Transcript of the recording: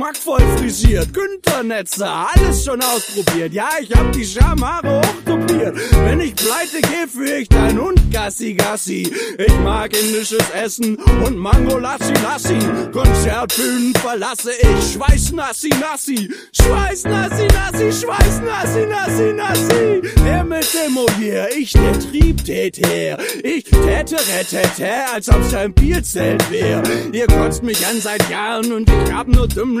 geschmackvoll frisiert, Günternetzer, alles schon ausprobiert. Ja, ich hab die Schamhaare hochtopiert. Wenn ich pleite geh, führ ich dein Hund Gassi Gassi. Ich mag indisches Essen und Mango Lassi Lassi. Konzertbühnen verlasse ich, Schweißnassi Nassi. Schweißnassi Nassi, Schweißnassi Nassi Nassi. Er mit dem Oje, ich der Triebtäter. Ich täte rettete, als ob's ein Bierzelt wär. Ihr kotzt mich an seit Jahren und ich hab nur dumm